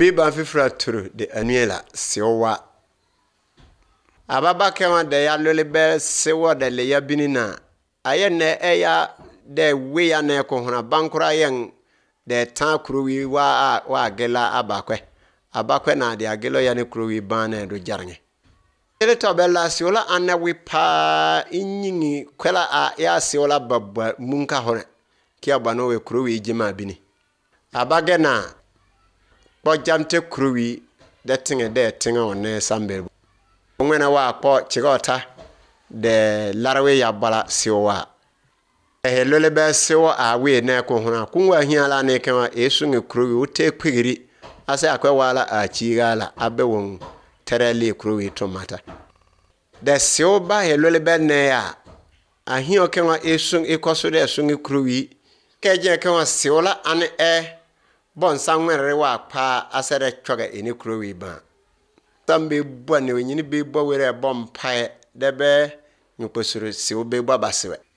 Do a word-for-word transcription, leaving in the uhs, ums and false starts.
Bi ban fifra turu de anuela sewa. Ababa kewa de ya lolebe sewa de le ya binina. Ayene eya de we ya ne ko hona bankura yen de tan kuruwi wa wa gela abakwe. Abakwe na de agelo ya ne kuruwi bana do jarnye. Ele to bella siola anna wi pa inyingi kwela a ya siola babba munka hone. Ki abano we kuruwi jima bini. Abage na bo jamte kuruwi de tinge de tinge one sambe. Ngwena wa po chigota de larwe ya bala siwa. Ehe lolebe siwa a we na ko hona kunwa hiala ne kema esu nge kuruwi ute kwigiri ase akwe wala a chigala abe won terele kuruwi tomata. De siwa ba he lolebe ne ya ahio kema esu ikoso de esu nge kuruwi keje kema siwa ane e bon sanwere wa pa asere twoga eni kuruwi ba. Sambe bwa ne nyini be bwa were bom pae debe nyuposuru siwo be bwa basewe.